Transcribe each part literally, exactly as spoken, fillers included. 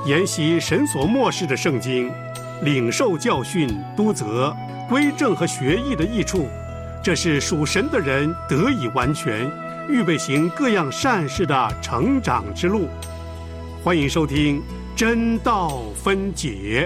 研习神所默示的圣经，领受教训、督责、归正和学艺的益处，这是属神的人得以完全，预备行各样善事的成长之路。欢迎收听真道分解。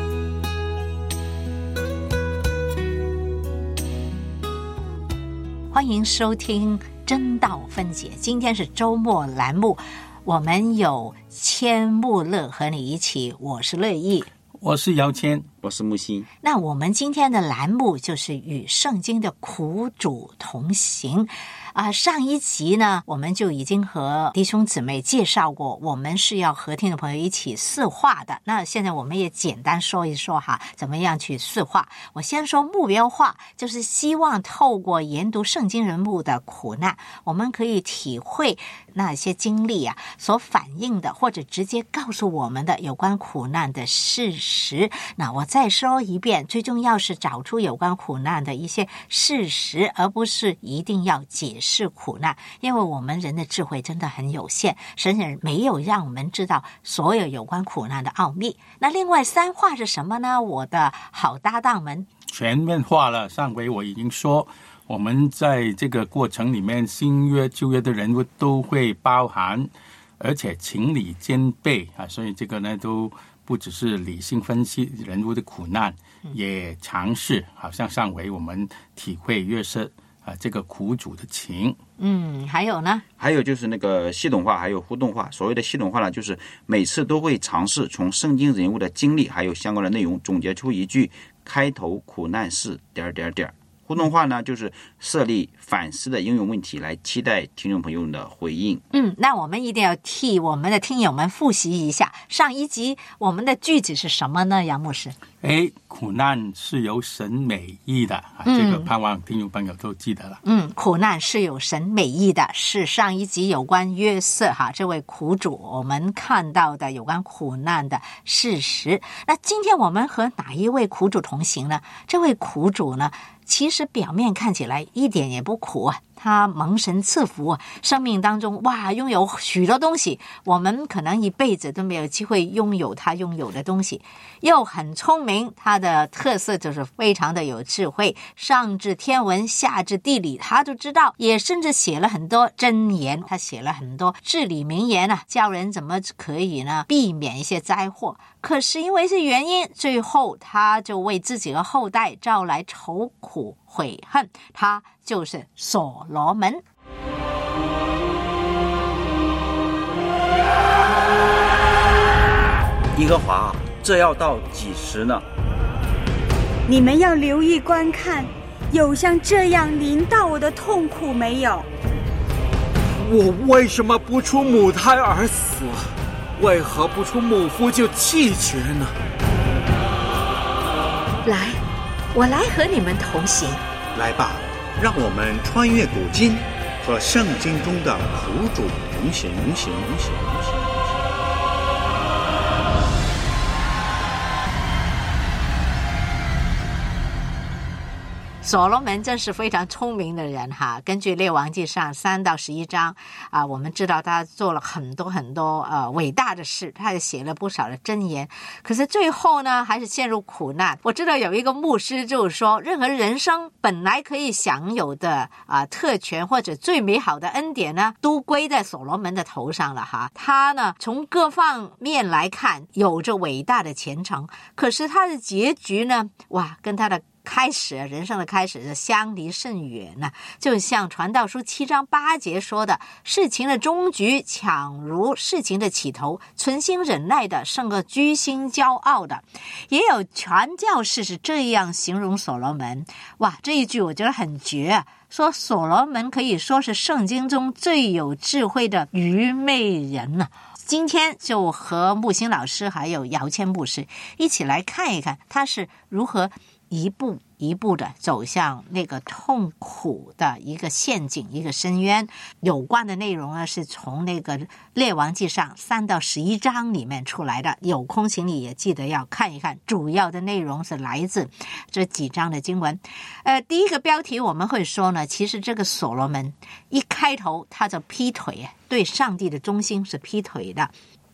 欢迎收听真道分解。今天是周末栏目，我们有千木乐和你一起，我是乐意， 我是姚谦， 我是木星。 那我们今天的栏目就是与圣经的苦主同行啊、呃，上一集呢，我们就已经和弟兄姊妹介绍过，我们是要和听众朋友一起四化的。那现在我们也简单说一说哈，怎么样去四化。我先说目标化，就是希望透过研读圣经人物的苦难，我们可以体会那些经历啊所反映的，或者直接告诉我们的有关苦难的事实。那我再说一遍，最重要是找出有关苦难的一些事实，而不是一定要解释是苦难，因为我们人的智慧真的很有限，神人没有让我们知道所有有关苦难的奥秘。那另外三化是什么呢？我的好搭档们全面化了。上回我已经说，我们在这个过程里面，新约旧约的人物都会包含，而且情理兼备啊，所以这个呢都不只是理性分析人物的苦难，也尝试好像上回我们体会约瑟啊，这个苦主的情。 嗯，还有呢？ 还有就是那个系统化，还有互动化。所谓的系统化呢，就是每次都会尝试从圣经人物的经历还有相关的内容总结出一句开头苦难是点点点。互动化呢，就是设立反思的应用问题，来期待听众朋友的回应。 嗯，那我们一定要替我们的听友们复习一下上一集我们的句子是什么呢？杨牧师， 哎，苦难是由神美意的啊， 嗯、 这个盼望听众朋友都记得了。 嗯，苦难是有神美意的，是上一集有关约瑟哈这位苦主我们看到的有关苦难的事实。那今天我们和哪一位苦主同行呢？这位苦主呢，其实表面看起来一点也不苦啊，他蒙神赐福啊，生命当中哇拥有许多东西，我们可能一辈子都没有机会拥有他拥有的东西，又很聪明，他的特色就是非常的有智慧，上至天文下至地理他都知道，也甚至写了很多箴言，他写了很多至理名言啊，教人怎么可以呢避免一些灾祸。可是因为是原因，最后他就为自己的后代招来愁苦悔恨，他就是所罗门。 耶和华，这要到几时呢？ 你们要留意观看，有像这样临到我的痛苦没有？ 我为什么不出母胎而死？为何不出母腹就气绝呢？ 来，我来和你们同行。 来吧，让我们穿越古今，和圣经中的苦主同行同行同行同行。 所罗门真是非常聪明的人哈。根据列王记上三到十一章啊，我们知道他做了很多很多呃伟大的事，他也写了不少的箴言，可是最后呢还是陷入苦难。我知道有一个牧师就是说，任何人生本来可以享有的啊特权或者最美好的恩典呢，都归在所罗门的头上了哈。他呢从各方面来看有着伟大的前程，可是他的结局呢，哇，跟他的开始人生的开始是相离甚远呢、啊、就像传道书七章八节说的，事情的终局强如事情的起头，存心忍耐的胜过居心骄傲的。也有传教士是这样形容所罗门，哇，这一句我觉得很绝啊，说所罗门可以说是圣经中最有智慧的愚昧人呢、啊。今天就和木星老师还有姚谦牧师一起来看一看他是如何一步一步的走向那个痛苦的一个陷阱，一个深渊。有关的内容呢，是从那个列王记上三到十一章里面出来的，有空请你也记得要看一看，主要的内容是来自这几章的经文。呃，第一个标题我们会说呢，其实这个所罗门一开头他就劈腿，对上帝的忠心是劈腿的。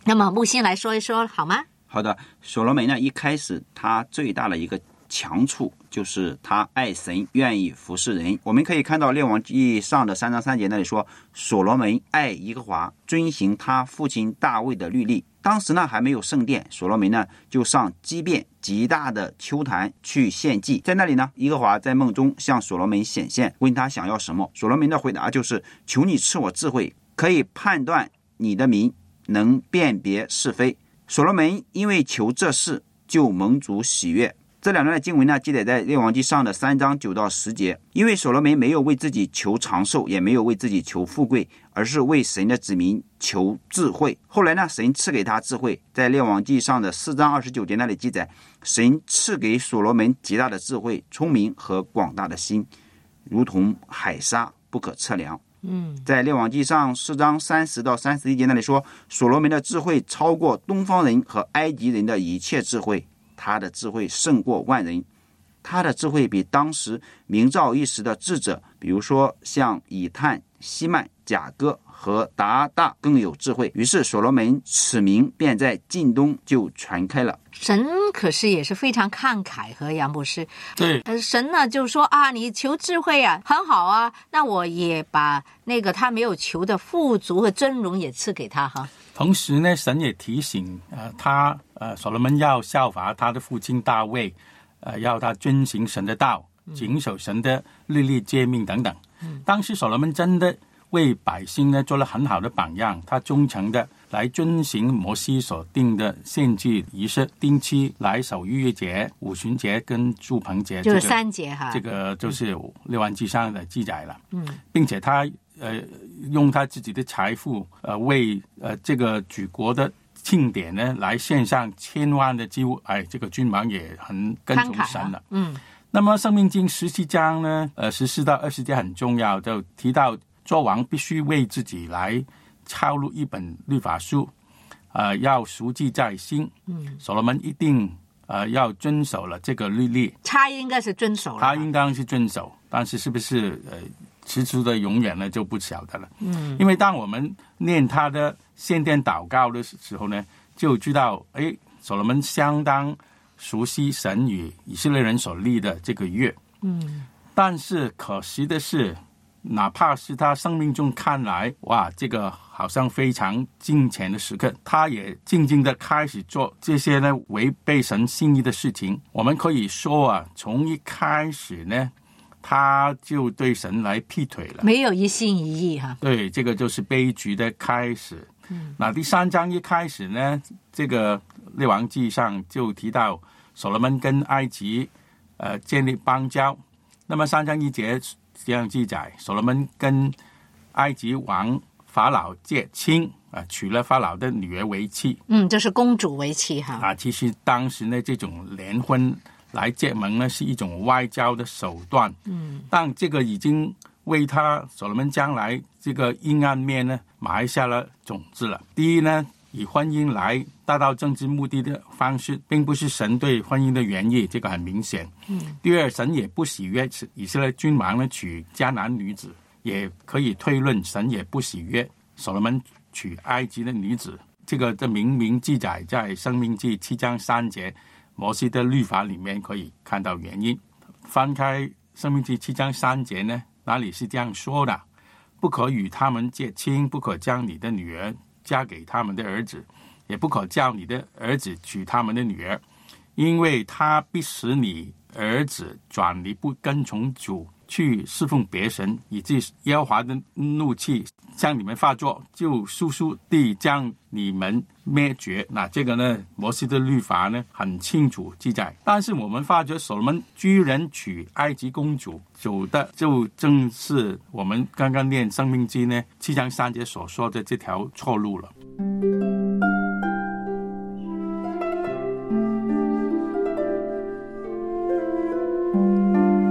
那么木星来说一说好吗？ 好的，所罗门呢，一开始他最大的一个强处就是他爱神，愿意服侍人。我们可以看到列王记上的三章三节那里说，所罗门爱耶和华，遵行他父亲大卫的律例。当时呢还没有圣殿，所罗门呢就上基遍极大的丘坛去献祭。在那里呢，耶和华在梦中向所罗门显现，问他想要什么。所罗门的回答就是，求你赐我智慧，可以判断你的民，能辨别是非。所罗门因为求这事，就蒙主喜悦。这两段的经文呢，记载在列王记上的三章九到十节。因为所罗门没有为自己求长寿，也没有为自己求富贵，而是为神的子民求智慧。后来呢，神赐给他智慧，在列王记上的四章二十九节那里记载，神赐给所罗门极大的智慧、聪明和广大的心，如同海沙，不可测量。嗯，在列王记上四章三十到三十一节那里说，所罗门的智慧超过东方人和埃及人的一切智慧，他的智慧胜过万人，他的智慧比当时名噪一时的智者，比如说像以探、希曼、雅各和达大更有智慧。于是所罗门此名便在近东就传开了。 神可是也是非常慷慨，和杨博士。 对， 呃，神呢就说啊，你求智慧啊，很好啊，那我也把那个他没有求的富足和尊荣也赐给他哈。 同时呢，神也提醒呃他呃所罗门要效法他的父亲大卫，呃要他遵行神的道，谨守神的律例诫命等等。嗯、当时所罗门真的为百姓呢做了很好的榜样，他忠诚的来遵行摩西所定的献祭仪式，定期来守逾越节、五旬节跟住棚节， 就是三节哈。 这个就是列王记上的记载了。嗯，并且他呃用他自己的财富呃为呃这个举国的庆典呢来献上千万的祭物，哎，这个君王也很跟从神了。啊、嗯。那么《申命记》十七章呢，呃，十四到二十节很重要，就提到作王必须为自己来抄录一本律法书，呃，要熟记在心。嗯，所罗门一定呃要遵守了这个律例。 他应该是遵守了， 他应当是遵守，但是是不是呃持续的永远呢就不晓得了。嗯，因为当我们念他的献殿祷告的时候呢，就知道，哎，所罗门相当熟悉神与以色列人所立的这个约。嗯，但是可惜的是，哪怕是他生命中看来，哇，这个好像非常金钱的时刻，他也静静的开始做这些呢违背神心意的事情。我们可以说啊，从一开始呢，他就对神来劈腿了， 没有一心一意哈。 对，这个就是悲剧的开始。嗯，那第三章一开始呢，这个列王记上就提到所罗门跟埃及呃建立邦交。那么三章一节这样记载，所罗门跟埃及王法老结亲啊，娶了法老的女儿为妻。 嗯，就是公主为妻哈。 啊，其实当时呢，这种联婚来结盟呢，是一种外交的手段。嗯，但这个已经为他所罗门将来这个阴暗面呢埋下了种子了。第一呢，以婚姻来达到政治目的的方式，并不是神对婚姻的原意，这个很明显。嗯。第二，神也不喜悦以色列君王呢娶迦南女子，也可以推论神也不喜悦所罗门娶埃及的女子。这个这明明记载在申命记七章三节摩西的律法里面可以看到原因。翻开申命记七章三节呢，哪里是这样说的？不可与他们结亲，不可将你的女儿嫁给他们的儿子，也不可叫你的儿子娶他们的女儿，因为他必使你儿子转离不跟从主，去侍奉别神，以致耶和华的怒气向你们发作，就速速地将你们灭绝。那这个呢，摩西的律法呢很清楚记载。但是我们发觉所罗门居然娶埃及公主，走的就正是我们刚刚念申命记呢七章三节所说的这条错路了。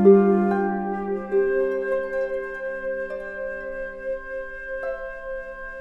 那我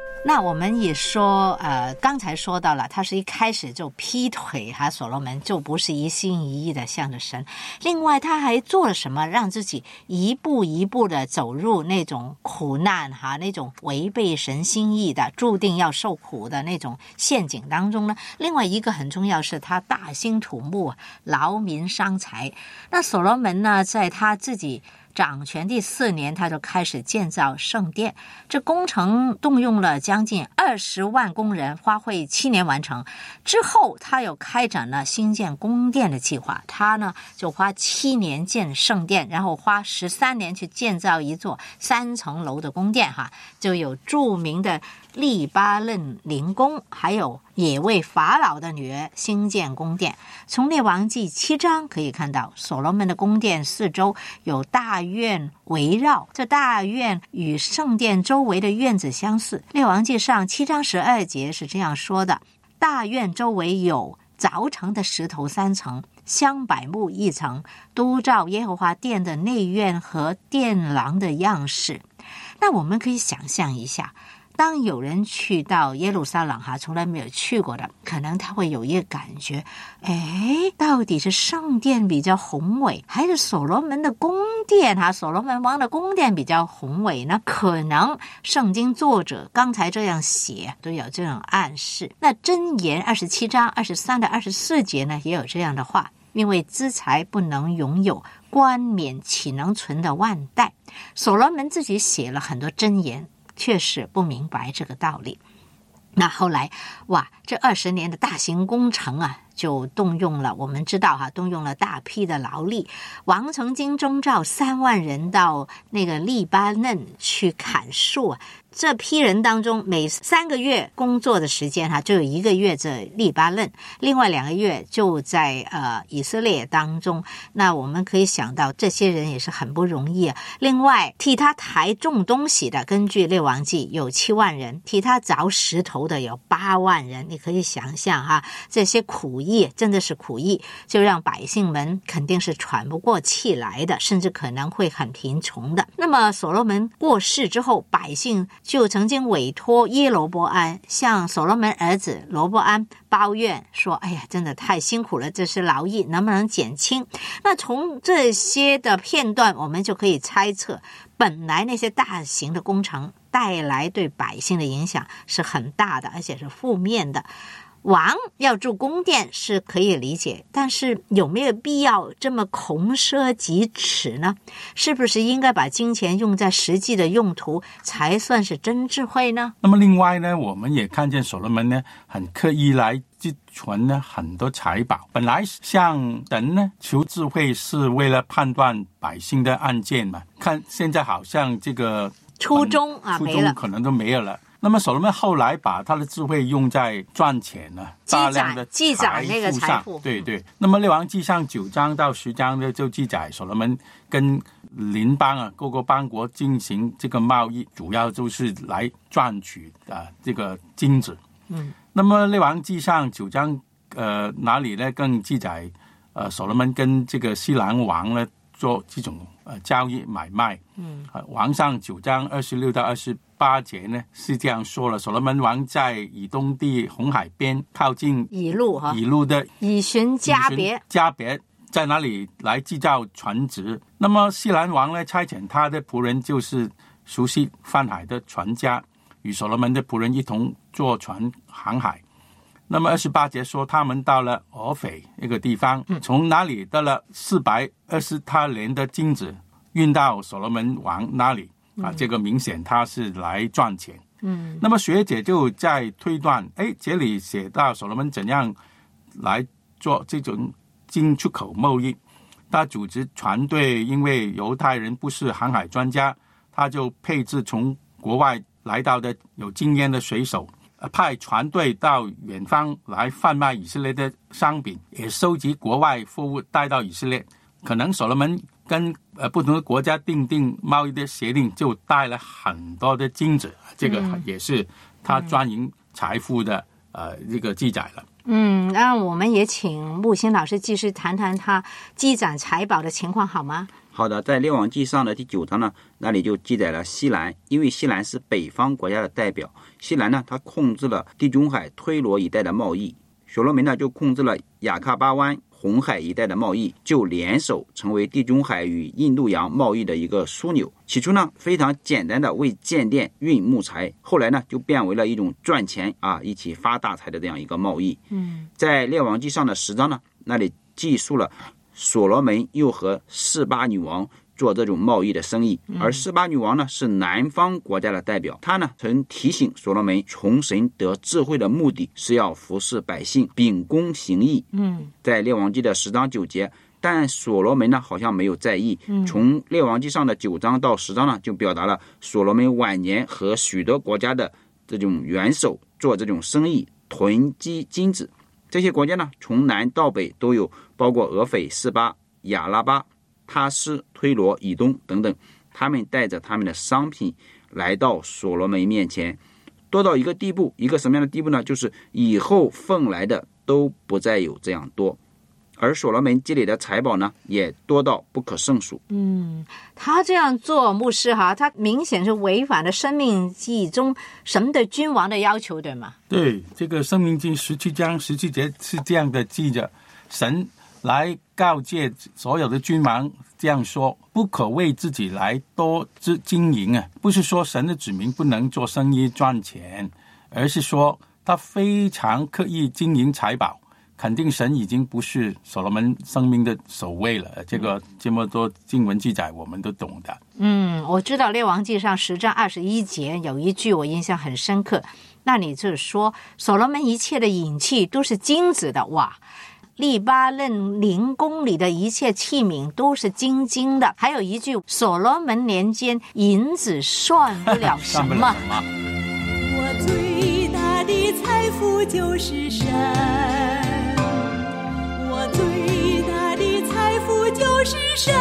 我们也说，呃，刚才说到了，他是一开始就劈腿哈，所罗门就不是一心一意的向着神。另外，他还做了什么，让自己一步一步的走入那种苦难哈，那种违背神心意的、注定要受苦的那种陷阱当中呢？另外一个很重要是，他大兴土木，劳民伤财。那所罗门呢，在他自己掌权第四年，他就开始建造圣殿。这工程动用了将近二十万工人，花费七年完成。之后，他又开展了新建宫殿的计划。他呢，就花七年建圣殿，然后花十三年去建造一座三层楼的宫殿。哈，就有著名的利巴嫩灵宫，还有也为法老的女儿兴建宫殿。从列王记七章可以看到，所罗门的宫殿四周有大院围绕，这大院与圣殿周围的院子相似。列王记上七章十二节是这样说的：大院周围有凿成的石头三层，香柏木一层，都照耶和华殿的内院和殿廊的样式。那我们可以想象一下，当有人去到耶路撒冷哈，从来没有去过的，可能他会有一个感觉，哎，到底是圣殿比较宏伟，还是所罗门的宫殿哈？所罗门王的宫殿比较宏伟呢？可能圣经作者刚才这样写都有这种暗示。那箴言二十七章二十三到二十四节呢，也有这样的话：因为资财不能拥有，冠冕岂能存的万代。所罗门自己写了很多箴言，确实不明白这个道理。那后来哇，这二十年的大型工程啊，就动用了，我们知道哈，动用了大批的劳力。王曾经征召三万人到那个利巴嫩去砍树啊。这批人当中，每三个月工作的时间哈，就有一个月在利巴嫩，另外两个月就在呃以色列当中。那我们可以想到，这些人也是很不容易啊。另外，替他抬重东西的，根据列王记有七万人；替他凿石头的有八万人。你可以想象哈，这些苦役真的是苦役，就让百姓们肯定是喘不过气来的，甚至可能会很贫穷的。那么所罗门过世之后，百姓就曾经委托耶罗波安向所罗门儿子罗波安抱怨说，哎呀，真的太辛苦了，这是劳役，能不能减轻？那从这些的片段，我们就可以猜测，本来那些大型的工程带来对百姓的影响是很大的，而且是负面的。王要住宫殿是可以理解，但是有没有必要这么穷奢极侈呢？是不是应该把金钱用在实际的用途才算是真智慧呢？ 那么另外呢，我们也看见所罗门呢很刻意来积存呢很多财宝。本来向神呢求智慧是为了判断百姓的案件嘛，看现在好像这个初衷啊初没了， 衷可能都没有了。那么所罗门后来把他的智慧用在赚钱呢，大量的积攒那个财富。 对对。那么列王记上九章到十章呢，就记载所罗门跟邻邦啊各个邦国进行这个贸易，主要就是来赚取啊这个金子。嗯。那么列王记上九章呃哪里呢更记载呃所罗门跟这个西兰王呢做这种呃交易买卖。嗯。呃、王上九章二十六到二十八节呢是这样说了：所罗门王在以东地红海边靠近以路哈以路的以寻加别加别，在那里来制造船只。那么西兰王呢差遣他的仆人，就是熟悉泛海的船家，与所罗门的仆人一同坐船航海。那么二十八节说，他们到了俄斐一个地方，从那里得了四百二十他连的金子，运到所罗门王那里。啊，这个明显他是来赚钱。嗯，那么学姐就在推断，哎，这里写到所罗门怎样来做这种进出口贸易。他组织船队，因为犹太人不是航海专家，他就配置从国外来到的有经验的水手，派船队到远方来贩卖以色列的商品，也收集国外货物带到以色列。可能所罗门跟呃不同的国家订定贸易的协定，就带了很多的金子，这个也是他专营财富的、嗯、呃这个记载了。 嗯，那我们也请木星老师继续谈谈他积攒财宝的情况好吗？ 好。 好的，在列王纪上的第九章呢，那里就记载了西兰，因为西兰是北方国家的代表，西兰呢，它控制了地中海推罗一带的贸易，所罗门呢就控制了雅卡巴湾、红海一带的贸易，就联手成为地中海与印度洋贸易的一个枢纽。起初呢，非常简单的为建殿运木材，后来呢就变为了一种赚钱啊，一起发大财的这样一个贸易。 嗯， 在列王纪上的十章呢，那里记述了所罗门又和示巴女王做这种贸易的生意，而示巴女王呢是南方国家的代表，她呢曾提醒所罗门，从神得智慧的目的是要服侍百姓，秉公行义。 嗯， 在列王纪的十章九节，但所罗门呢好像没有在意。从列王纪上的九章到十章呢，就表达了所罗门晚年和许多国家的这种元首做这种生意，囤积金子。这些国家呢，从南到北都有，包括俄斐、示巴、亚拉巴、他斯、推罗、以东等等，他们带着他们的商品来到所罗门面前，多到一个地步，一个什么样的地步呢？就是以后奉来的都不再有这样多，而所罗门积累的财宝呢，也多到不可胜数。 嗯，他这样做，牧师哈，他明显是违反了生命记中神的君王的要求，对吗？ 对，这个生命记十七章十七节是这样的记着，神来告诫所有的君王这样说，不可为自己来多经营啊，不是说神的子民不能做生意赚钱，而是说他非常刻意经营财宝，肯定神已经不是所罗门生命的首位了。这个这么多经文记载我们都懂的。 嗯，我知道列王记上十章二十一节有一句我印象很深刻，那里就是说所罗门一切的引器都是金子的。哇，利巴嫩灵宫里的一切器皿都是金金的。还有一句，所罗门年间银子算不了什么。 我最大的财富就是神，我最大的财富就是神，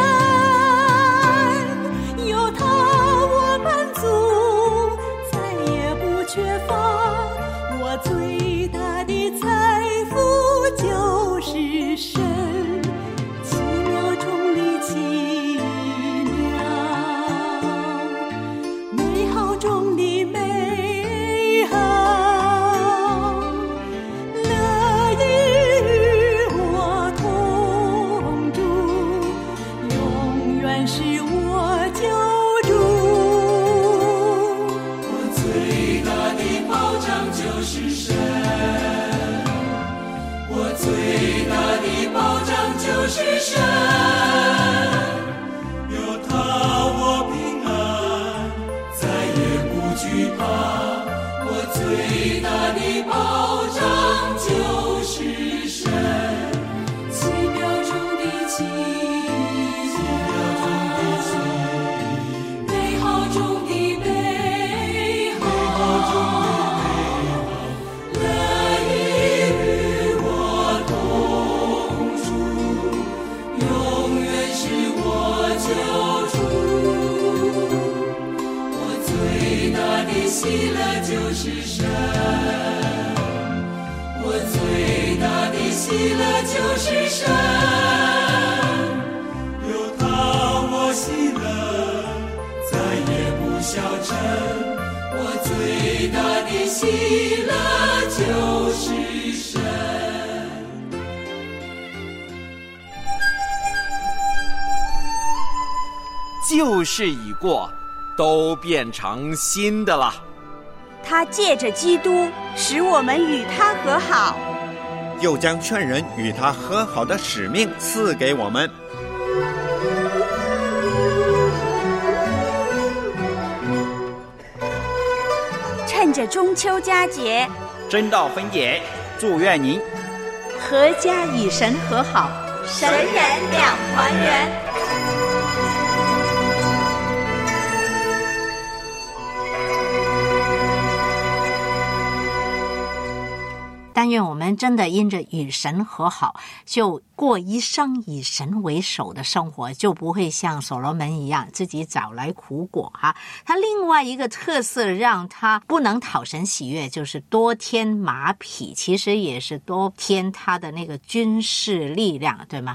有他我满足，再也不缺乏。我最大的财富就是神，奇妙中的奇妙，美好中的美好，乐意与我同住，永远是我救主。我最大的保障就是神，我最大的保障就是神，有他我平安，再也不惧怕。我最大的保障就是神，奇妙中的奇妙，美好中的美好，乐意与我同住，永远是我救主。我最大的喜乐就是神，我最大的喜乐就是神，有他我喜乐，再也不消沉。我最大的喜乐就是神。 旧事已过，都变成新的了。 他借着基督使我们与他和好， 又将劝人与他和好的使命赐给我们。 趁着中秋佳节， 真道分解，祝愿您阖家与神和好， 神人两团圆。 但愿我们真的因着与神和好，就过一生以神为首的生活，就不会像所罗门一样自己找来苦果哈。他另外一个特色让他不能讨神喜悦，就是多添马匹，其实也是多添他的那个军事力量，对吗？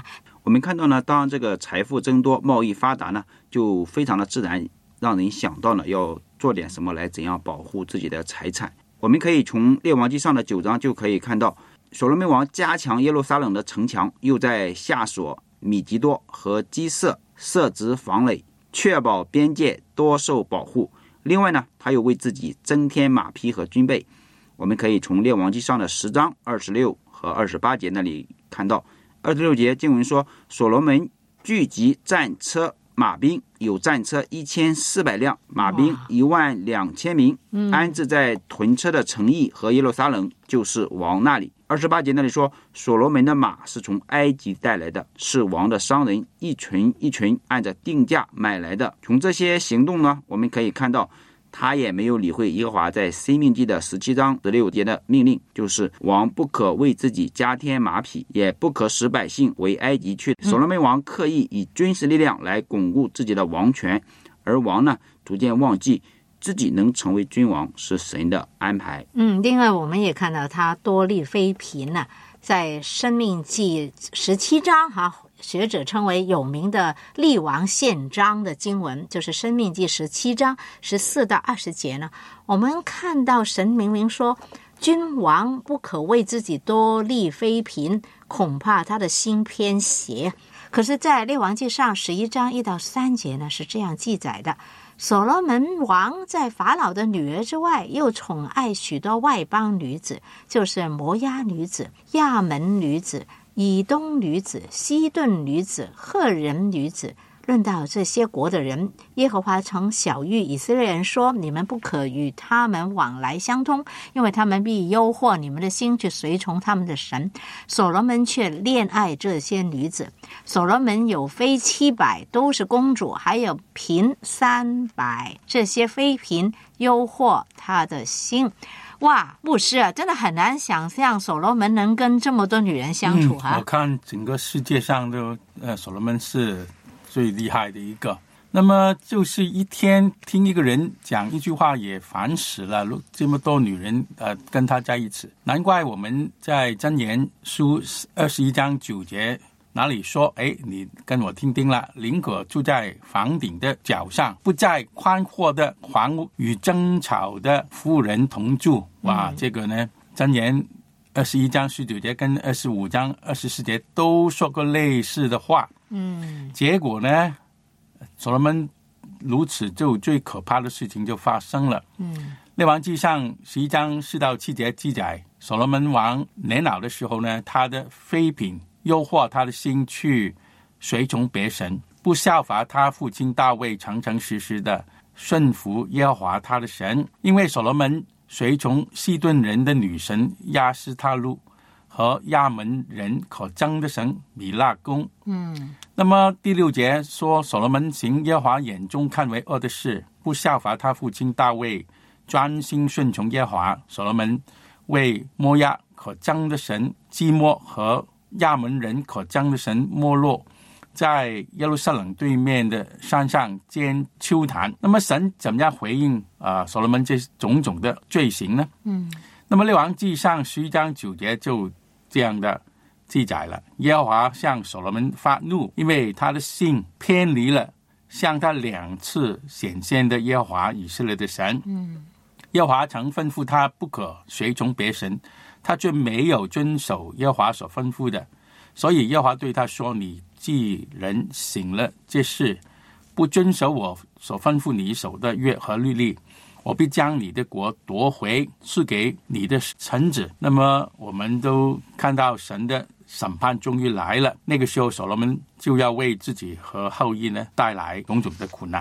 我们看到呢，当这个财富增多、贸易发达呢，就非常的自然让人想到呢要做点什么来怎样保护自己的财产。我们可以从列王纪上的九章就可以看到，所罗门王加强耶路撒冷的城墙，又在下所、米吉多和基色设置防垒，确保边界多受保护。另外呢，他又为自己增添马匹和军备。我们可以从列王纪上的十章二十六和二十八节那里看到，二十六节经文说，所罗门聚集战车马兵，有战车一千四百辆，马兵一万两千名，安置在屯车的城邑和耶路撒冷，就是王那里。二十八节那里说，所罗门的马是从埃及带来的，是王的商人一群一群按着定价买来的。从这些行动呢，我们可以看到他也没有理会耶和华在申命记的十七章十六节的命令，就是王不可为自己加添马匹，也不可使百姓为埃及去。所罗门王刻意以军事力量来巩固自己的王权，而王呢，逐渐忘记自己能成为君王是神的安排。 嗯，另外我们也看到他多立妃嫔呢，在申命记十七章哈。学者称为有名的立王宪章的经文，就是申命记十七章十四到二十节呢。我们看到神明明说，君王不可为自己多立妃嫔，恐怕他的心偏邪。可是在列王记上十一章一到三节呢，是这样记载的：所罗门王在法老的女儿之外，又宠爱许多外邦女子，就是摩押女子、亚门女子、以东女子、西顿女子、赫人女子。论到这些国的人，耶和华曾晓谕以色列人说，你们不可与他们往来相通，因为他们必诱惑你们的心去随从他们的神。所罗门却恋爱这些女子。所罗门有妃七百，都是公主，还有嫔三百，这些妃嫔诱惑他的心。哇，牧师啊，真的很难想象所罗门能跟这么多女人相处哈、 嗯。我看整个世界上都，呃，所罗门是最厉害的一个。那么就是一天听一个人讲一句话也烦死了，这么多女人呃跟他在一起，难怪我们在箴言书二十一章九节哪里说，哎，你跟我听听了，宁可住在房顶的角上，不在宽阔的房屋与争吵的妇人同住。哇，嗯、这个呢，箴言二十一章十九节跟二十五章二十四节都说过类似的话。嗯，结果呢，所罗门如此，就最可怕的事情就发生了。嗯，列王纪上十一章四到七节记载，所罗门王年老的时候呢，他的妃嫔诱惑他的心去随从别神，不效法他父亲大卫诚诚实实的顺服耶和华他的神。因为所罗门随从西顿人的女神亚斯他路和亚门人可憎的神米拉宫。嗯，那么第六节说，所罗门行耶和华眼中看为恶的事，不效法他父亲大卫专心顺从耶和华。所罗门为摩押可憎的神基摩和亚门人可憎的神摩洛，在耶路撒冷对面的山上建丘坛。那么神怎么样回应啊、呃、所罗门这种种的罪行呢？嗯，那么列王纪上十一章九节就这样的记载了，耶和华向所罗门发怒，因为他的心偏离了向他两次显现的耶和华以色列的神。嗯，耶和华曾吩咐他不可随从别神，他却没有遵守耶和华所吩咐的，所以耶和华对他说，你既然行了这事，不遵守我所吩咐你守的约和律例，我必将你的国夺回，赐给你的臣子。那么我们都看到神的审判终于来了，那个时候所罗门就要为自己和后裔呢带来种种的苦难。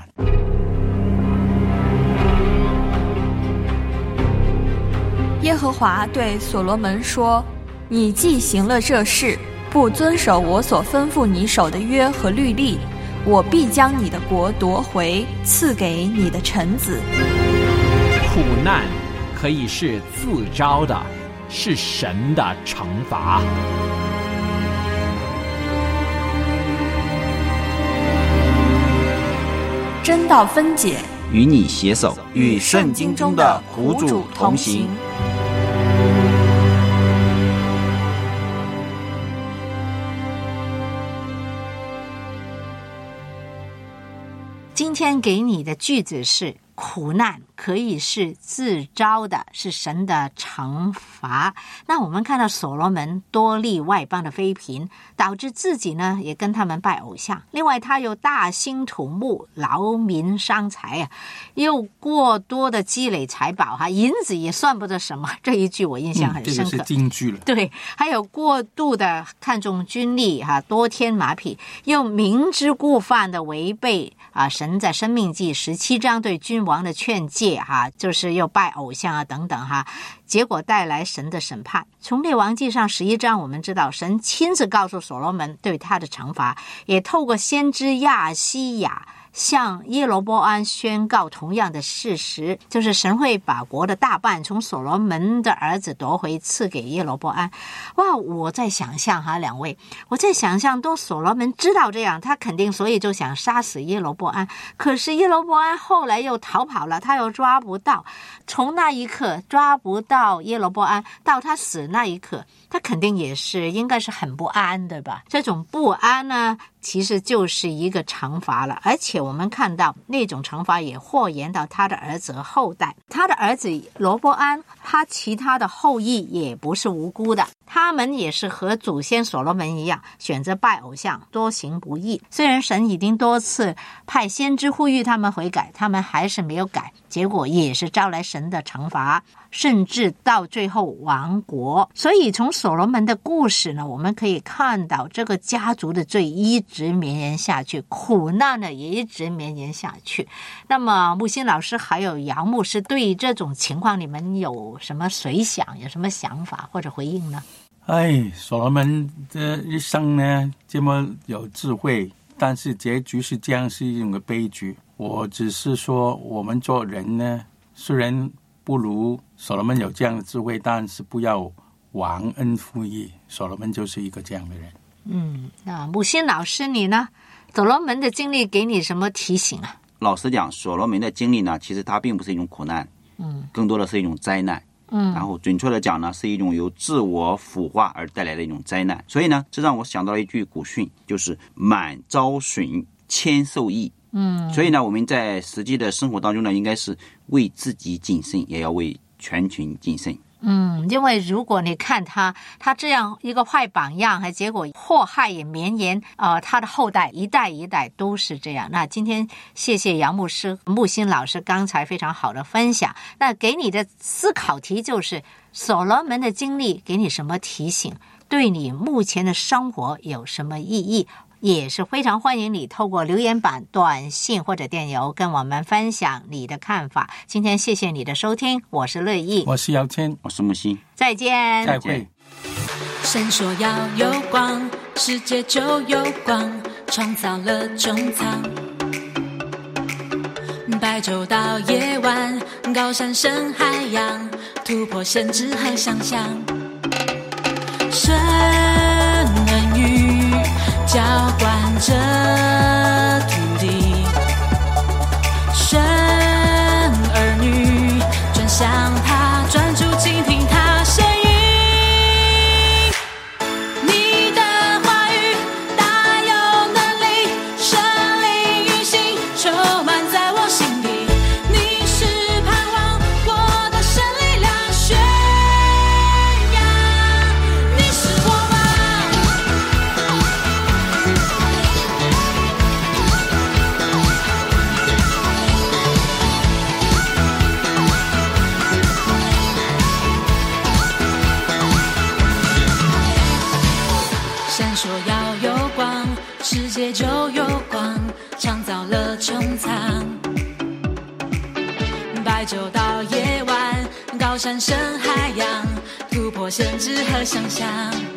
耶和华对所罗门说，你既行了这事，不遵守我所吩咐你守的约和律例，我必将你的国夺回，赐给你的臣子。 苦难可以是自招的，是神的惩罚。 真道分解， 与你携手，与圣经中的苦主同行。 今天给你的句子是苦难可以是自招的，是神的惩罚。那我们看到所罗门多立外邦的妃嫔，导致自己呢也跟他们拜偶像。另外他又大兴土木，劳民伤财啊，又过多的积累财宝哈，银子也算不得什么。这一句我印象很深刻， 嗯、这个是金句了。 对，还有过度的看重军力哈，多添马匹，又明知故犯的违背啊神在申命记十七章对君王的劝诫哈，就是又拜偶像啊等等哈，结果带来神的审判。从列王记上十一章我们知道，神亲自告诉所罗门对他的惩罚，也透过先知亚西亚向耶罗波安宣告同样的事实，就是神会把国的大半从所罗门的儿子夺回，赐给耶罗波安。哇，我在想象哈，两位，我在想象，都所罗门知道这样，他肯定所以就想杀死耶罗波安。可是耶罗波安后来又逃跑了，他又抓不到。从那一刻抓不到耶罗波安到他死那一刻，他肯定也是应该是很不安，对吧？这种不安呢，其实就是一个惩罚了。而且我们看到那种惩罚也祸延到他的儿子和后代。他的儿子罗波安，他其他的后裔也不是无辜的，他们也是和祖先所罗门一样，选择拜偶像，多行不义。虽然神已经多次派先知呼吁他们悔改，他们还是没有改，结果也是招来神的惩罚，甚至到最后亡国。所以从所罗门的故事呢，我们可以看到这个家族的罪一直绵延下去，苦难呢也一直绵延下去。那么木心老师还有杨牧师对这种情况你们有什么随想，有什么想法或者回应呢？ 哎，所罗门的一生呢这么有智慧，但是结局是这样，是一种悲剧。我只是说我们做人呢，虽然不如所罗门有这样的智慧，但是不要忘恩负义，所罗门就是一个这样的人。 嗯，那木心老师你呢？所罗门的经历给你什么提醒啊？ 老实讲，所罗门的经历呢，其实它并不是一种苦难， 嗯， 更多的是一种灾难。 嗯， 然后准确的讲呢，是一种由自我腐化而带来的一种灾难。所以呢，这让我想到了一句古训，就是满招损，谦受益。 嗯， 所以呢，我们在实际的生活当中呢，应该是为自己谨慎，也要为全群谨慎。 嗯，因为如果你看他他这样一个坏榜样，还结果祸害也绵延，呃，他的后代一代一代都是这样。那今天谢谢杨牧师、木心老师刚才非常好的分享。那给你的思考题就是：所罗门的经历给你什么提醒？对你目前的生活有什么意义？也是非常欢迎你透过留言板、短信或者电邮跟我们分享你的看法。今天谢谢你的收听，我是乐意， 我是姚谦， 我是木心， 再见， 再会。 神说要有光，世界就有光，创造了穹苍。白昼到夜晚，高山深海洋，突破限制和想象。神恩雨浇灌着土地，神儿女转向他，专注倾听他声音。你的话语大有能力，生灵运行，充满在我心里。你是盼望我的神力量宣扬，你是我王。闪烁要有光，世界就有光，创造了穹苍。白昼到夜晚，高山深海洋，突破限制和想象。